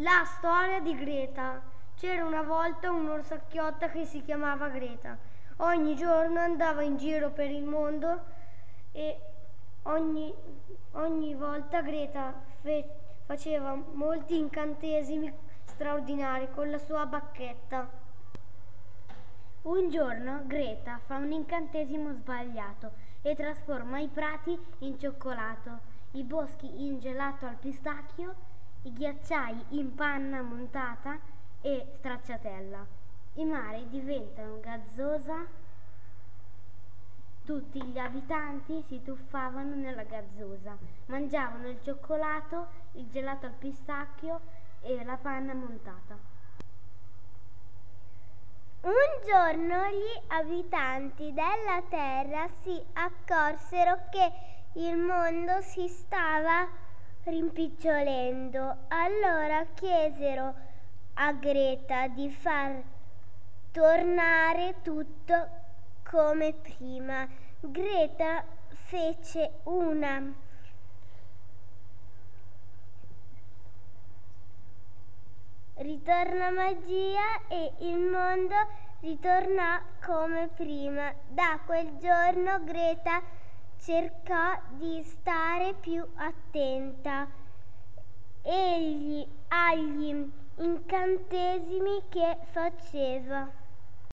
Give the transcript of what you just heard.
La storia di Greta. C'era una volta un'orsacchiotta che si chiamava Greta. Ogni giorno andava in giro per il mondo e ogni volta Greta faceva molti incantesimi straordinari con la sua bacchetta. Un giorno Greta fa un incantesimo sbagliato e trasforma i prati in cioccolato, i boschi in gelato al pistacchio, i ghiacciai in panna montata e stracciatella. I mari diventano gazzosa. Tutti gli abitanti si tuffavano nella gazzosa, mangiavano il cioccolato, il gelato al pistacchio e la panna montata. Un giorno gli abitanti della terra si accorsero che il mondo si stava rimpicciolendo. Allora chiesero a Greta di far tornare tutto come prima. Greta fece una ritorna magia e il mondo ritornò come prima. Da quel giorno Greta cercò di stare più attenta agli incantesimi che faceva.